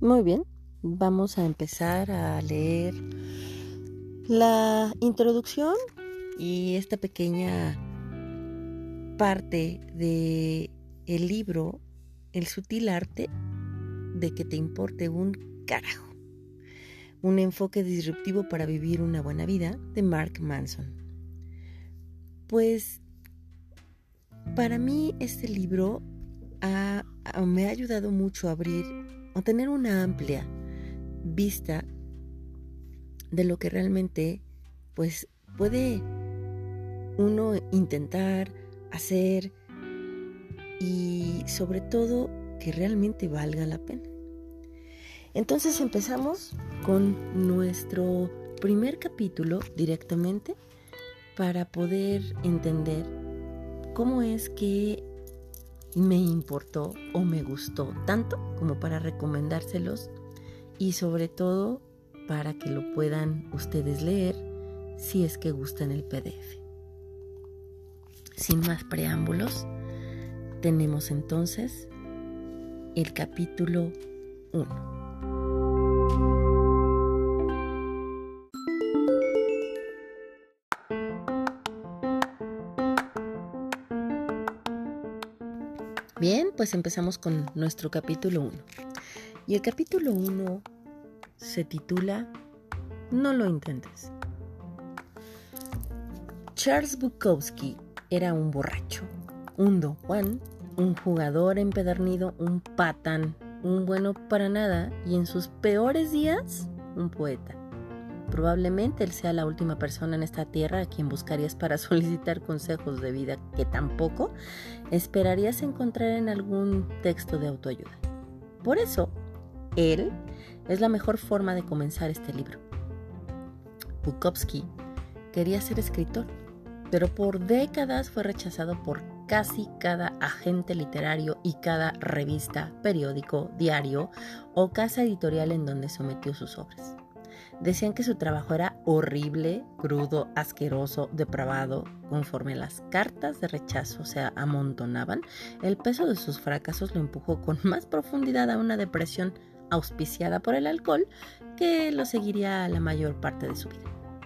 Muy bien, vamos a empezar a leer la introducción y esta pequeña parte de el libro El sutil arte de que te importe un carajo. Un enfoque disruptivo para vivir una buena vida, de Mark Manson. Pues para mí este libro me ha ayudado mucho a abrir o tener una amplia vista de lo que realmente pues puede uno intentar hacer y sobre todo que realmente valga la pena. Entonces empezamos con nuestro primer capítulo directamente para poder entender cómo es que me importó o me gustó tanto como para recomendárselos y sobre todo para que lo puedan ustedes leer si es que gustan el PDF. Sin más preámbulos, tenemos entonces el capítulo 1. Bien, pues empezamos con nuestro capítulo 1. Y el capítulo 1 se titula No lo intentes. Charles Bukowski era un borracho, un Don Juan, un jugador empedernido, un patán, un bueno para nada y en sus peores días, un poeta. Probablemente él sea la última persona en esta tierra a quien buscarías para solicitar consejos de vida que tampoco esperarías encontrar en algún texto de autoayuda. Por eso, él es la mejor forma de comenzar este libro. Bukowski quería ser escritor, pero por décadas fue rechazado por casi cada agente literario y cada revista, periódico, diario o casa editorial en donde sometió sus obras. Decían que su trabajo era horrible, crudo, asqueroso, depravado. Conforme las cartas de rechazo se amontonaban, el peso de sus fracasos lo empujó con más profundidad a una depresión auspiciada por el alcohol que lo seguiría la mayor parte de su vida.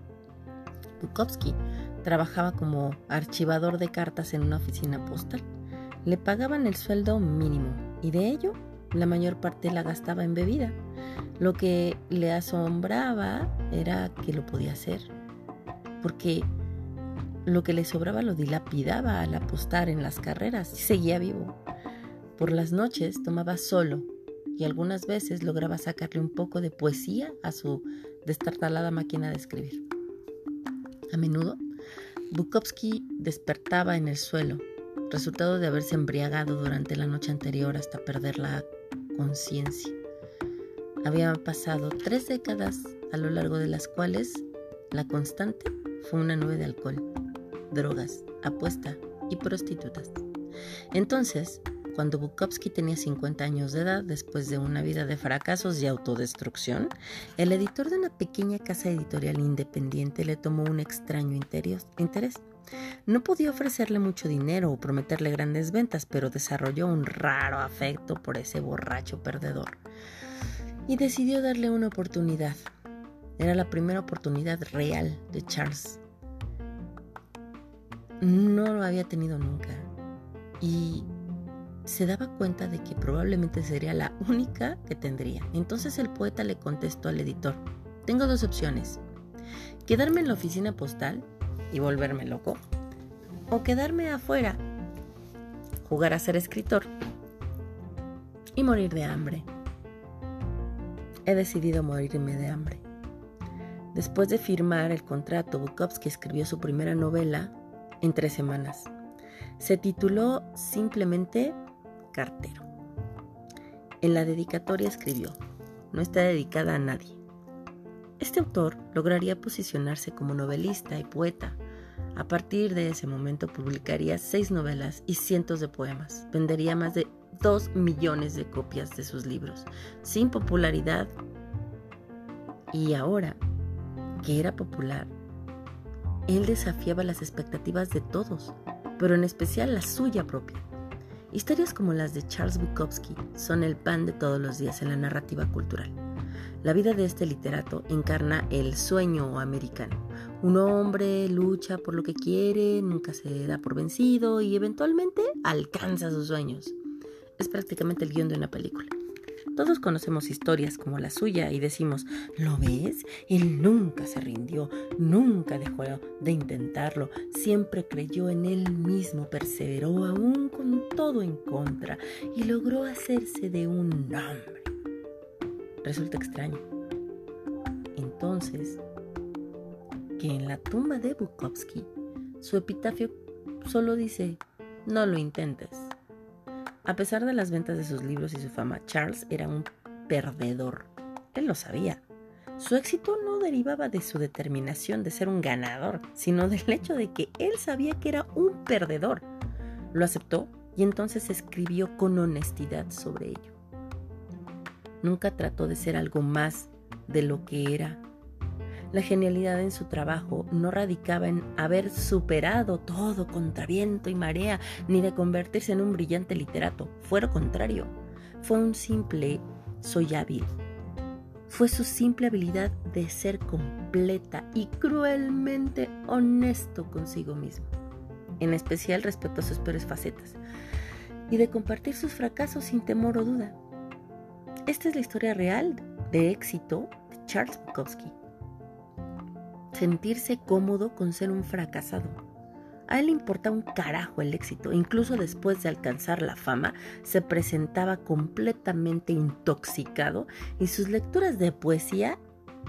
Bukowski trabajaba como archivador de cartas en una oficina postal. Le pagaban el sueldo mínimo y de ello la mayor parte la gastaba en bebida. Lo que le asombraba era que lo podía hacer, porque lo que le sobraba lo dilapidaba al apostar en las carreras y seguía vivo. Por las noches tomaba solo y algunas veces lograba sacarle un poco de poesía a su destartalada máquina de escribir. A menudo, Bukowski despertaba en el suelo, resultado de haberse embriagado durante la noche anterior hasta perder la conciencia. Había pasado 3 décadas a lo largo de las cuales la constante fue una nube de alcohol, drogas, apuesta y prostitutas. Entonces, cuando Bukowski tenía 50 años de edad, después de una vida de fracasos y autodestrucción, el editor de una pequeña casa editorial independiente le tomó un extraño interés. No podía ofrecerle mucho dinero o prometerle grandes ventas, pero desarrolló un raro afecto por ese borracho perdedor y decidió darle una oportunidad. Era la primera oportunidad real de Charles. No lo había tenido nunca y se daba cuenta de que probablemente sería la única que tendría. Entonces el poeta le contestó al editor: tengo 2 opciones, quedarme en la oficina postal y volverme loco, o quedarme afuera, jugar a ser escritor y morir de hambre. He decidido morirme de hambre. Después de firmar el contrato, Bukowski escribió su primera novela en 3 semanas. Se tituló simplemente Cartero. En la dedicatoria escribió: no está dedicada a nadie. Este autor lograría posicionarse como novelista y poeta. A partir de ese momento publicaría 6 novelas y cientos de poemas. Vendería más de 2 millones de copias de sus libros, sin popularidad. Y ahora que era popular, él desafiaba las expectativas de todos, pero en especial la suya propia. Historias como las de Charles Bukowski son el pan de todos los días en la narrativa cultural. La vida de este literato encarna el sueño americano. Un hombre lucha por lo que quiere, nunca se da por vencido y eventualmente alcanza sus sueños. Es prácticamente el guión de una película. Todos conocemos historias como la suya y decimos, ¿lo ves? Él nunca se rindió, nunca dejó de intentarlo, siempre creyó en él mismo, perseveró aún con todo en contra y logró hacerse de un hombre. Resulta extraño. Entonces, que en la tumba de Bukowski, su epitafio solo dice, no lo intentes. A pesar de las ventas de sus libros y su fama, Charles era un perdedor. Él lo sabía. Su éxito no derivaba de su determinación de ser un ganador, sino del hecho de que él sabía que era un perdedor. Lo aceptó y entonces escribió con honestidad sobre ello. Nunca trató de ser algo más de lo que era. La genialidad en su trabajo no radicaba en haber superado todo contra viento y marea, ni de convertirse en un brillante literato. Fue lo contrario. Fue un simple soy hábil. Fue su simple habilidad de ser completa y cruelmente honesto consigo mismo, en especial respecto a sus peores facetas, y de compartir sus fracasos sin temor o duda. Esta es la historia real de éxito de Charles Bukowski. Sentirse cómodo con ser un fracasado. A él le importaba un carajo el éxito. Incluso después de alcanzar la fama, se presentaba completamente intoxicado y sus lecturas de poesía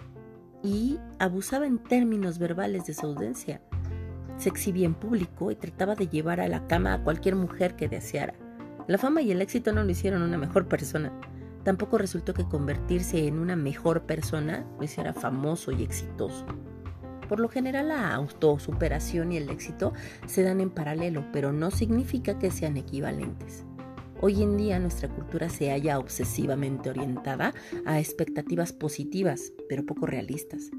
y abusaba en términos verbales de su audiencia. Se exhibía en público y trataba de llevar a la cama a cualquier mujer que deseara. La fama y el éxito no lo hicieron una mejor persona. Tampoco resultó que convertirse en una mejor persona lo hiciera famoso y exitoso. Por lo general, la autosuperación y el éxito se dan en paralelo, pero no significa que sean equivalentes. Hoy en día nuestra cultura se halla obsesivamente orientada a expectativas positivas, pero poco realistas.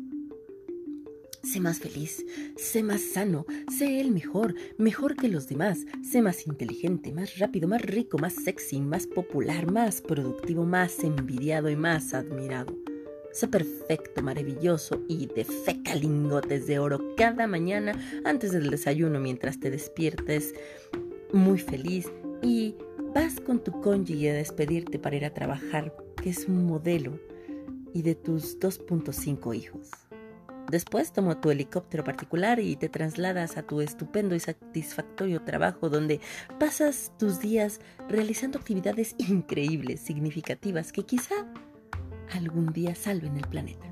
Sé más feliz, sé más sano, sé el mejor, mejor que los demás, sé más inteligente, más rápido, más rico, más sexy, más popular, más productivo, más envidiado y más admirado. Sé perfecto, maravilloso y de feca lingotes de oro cada mañana antes del desayuno mientras te despiertes muy feliz y vas con tu cónyuge a despedirte para ir a trabajar, que es un modelo, y de tus 2.5 hijos. Después toma tu helicóptero particular y te trasladas a tu estupendo y satisfactorio trabajo donde pasas tus días realizando actividades increíbles, significativas, que quizá algún día salven el planeta.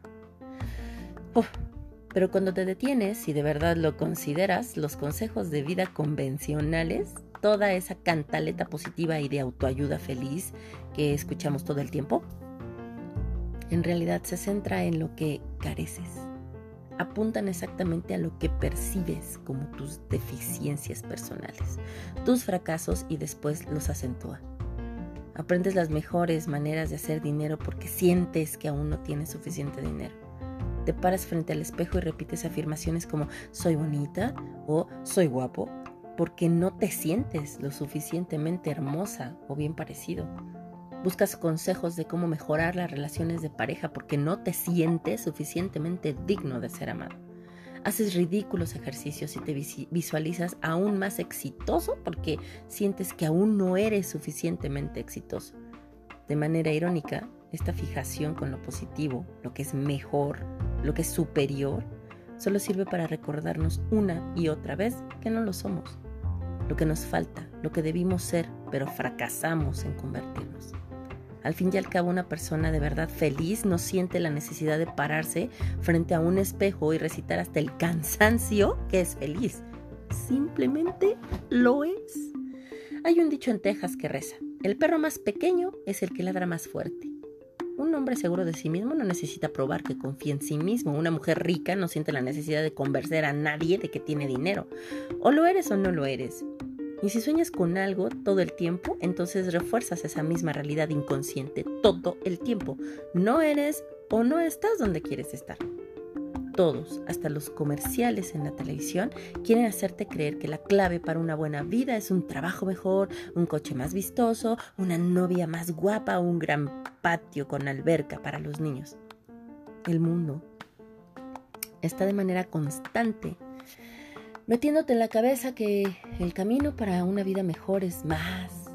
Pero cuando te detienes y de verdad lo consideras, los consejos de vida convencionales, toda esa cantaleta positiva y de autoayuda feliz que escuchamos todo el tiempo, en realidad se centra en lo que careces. Apuntan exactamente a lo que percibes como tus deficiencias personales, tus fracasos, y después los acentúa. Aprendes las mejores maneras de hacer dinero porque sientes que aún no tienes suficiente dinero. Te paras frente al espejo y repites afirmaciones como soy bonita o soy guapo porque no te sientes lo suficientemente hermosa o bien parecido. Buscas consejos de cómo mejorar las relaciones de pareja porque no te sientes suficientemente digno de ser amado. Haces ridículos ejercicios y te visualizas aún más exitoso porque sientes que aún no eres suficientemente exitoso. De manera irónica, esta fijación con lo positivo, lo que es mejor, lo que es superior, solo sirve para recordarnos una y otra vez que no lo somos, lo que nos falta, lo que debimos ser, pero fracasamos en convertirnos. Al fin y al cabo, una persona de verdad feliz no siente la necesidad de pararse frente a un espejo y recitar hasta el cansancio que es feliz. Simplemente lo es. Hay un dicho en Texas que reza: el perro más pequeño es el que ladra más fuerte. Un hombre seguro de sí mismo no necesita probar que confía en sí mismo. Una mujer rica no siente la necesidad de convencer a nadie de que tiene dinero. O lo eres o no lo eres. Y si sueñas con algo todo el tiempo, entonces refuerzas esa misma realidad inconsciente todo el tiempo. No eres o no estás donde quieres estar. todos, hasta los comerciales en la televisión, quieren hacerte creer que la clave para una buena vida es un trabajo mejor, un coche más vistoso, una novia más guapa o un gran patio con alberca para los niños. El mundo está de manera constante metiéndote en la cabeza que el camino para una vida mejor es más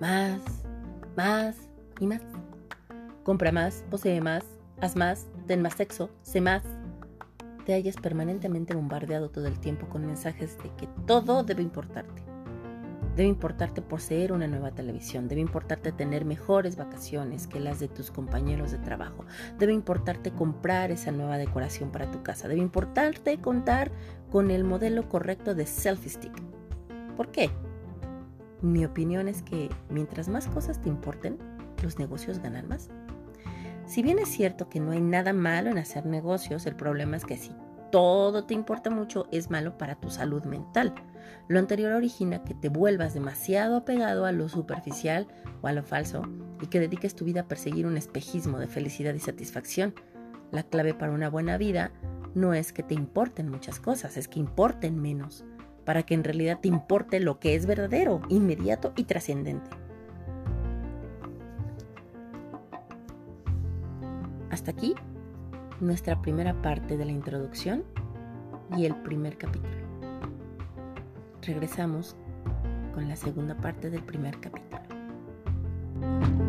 y más. Compra más, posee más, haz más, ten más sexo, sé más. Te hallas permanentemente bombardeado todo el tiempo con mensajes de que todo debe importarte. Debe importarte poseer una nueva televisión, debe importarte tener mejores vacaciones que las de tus compañeros de trabajo, debe importarte comprar esa nueva decoración para tu casa, debe importarte contar con el modelo correcto de selfie stick. ¿Por qué? Mi opinión es que mientras más cosas te importen, los negocios ganan más. Si bien es cierto que no hay nada malo en hacer negocios, el problema es que si todo te importa mucho, es malo para tu salud mental. Lo anterior origina que te vuelvas demasiado apegado a lo superficial o a lo falso y que dediques tu vida a perseguir un espejismo de felicidad y satisfacción. La clave para una buena vida no es que te importen muchas cosas, es que importen menos, para que en realidad te importe lo que es verdadero, inmediato y trascendente. Hasta aquí nuestra primera parte de la introducción y el primer capítulo. Regresamos con la segunda parte del primer capítulo.